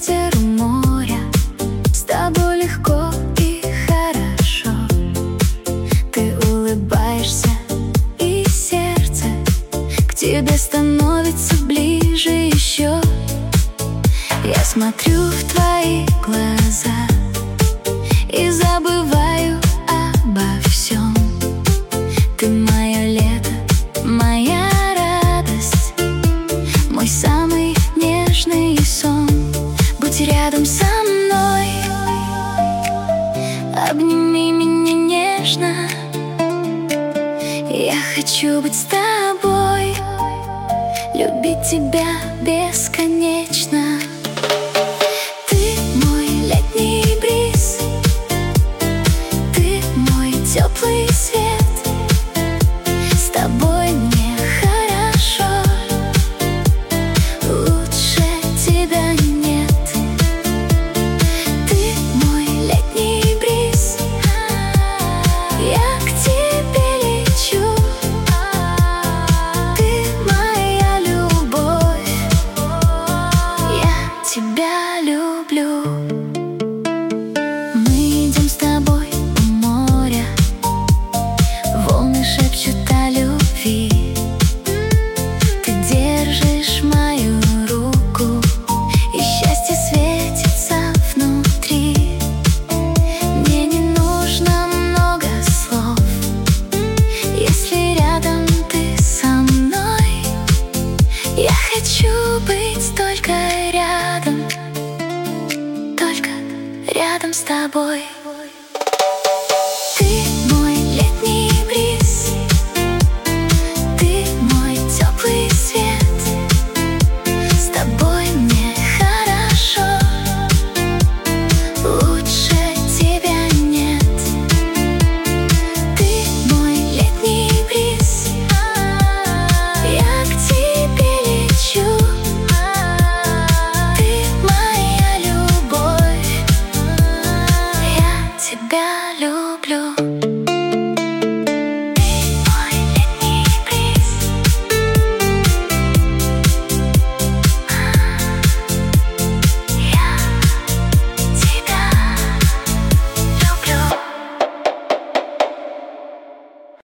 ветер у моря, с тобой легко и хорошо. Ты улыбаешься, и сердце к тебе становится ближе еще. Я смотрю в твои глаза и забываю обо всем. Ты мое лето, моя радость, мой самый нежный сон. Будь рядом со мной, обними меня нежно. Я хочу быть с тобой, любить тебя бесконечно. Ты мой летний бриз, ты мой теплый свет. С тобой мне хорошо, лучше тебя нет. Ты мой летний бриз, я к тебе лечу. Ты моя любовь, я тебя люблю. Мы идем с тобой у моря, волны шепчут о любви. Ты держишь мою руку, и счастье светится внутри. Мне не нужно много слов, если рядом ты со мной. Я хочу быть только рядом с тобой.